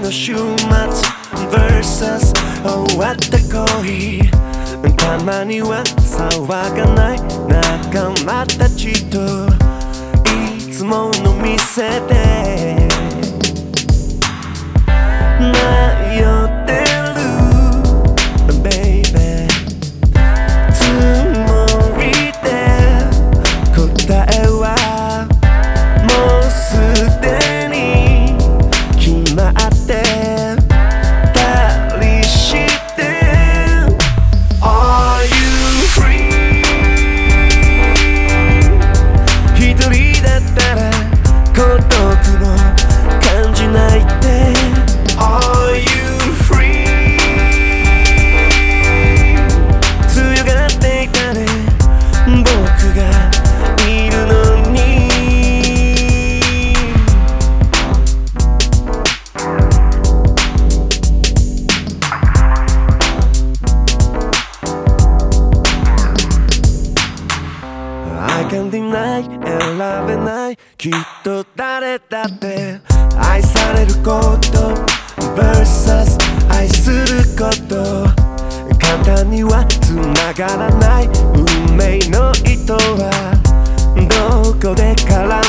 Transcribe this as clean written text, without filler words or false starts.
の週末 vs 終わった恋、たまには騒がない仲間たちといつもの店で迷ってる baby、 つもりで答えはもうすでに決まってたりして、 Are you free？ 一人だったら孤独も感じないって、 Are you free？ 強がっていたね僕がいるのに。I can't deny 選べない、きっと誰だって愛されること vs 愛すること、簡単には繋がらない運命の糸はどこで絡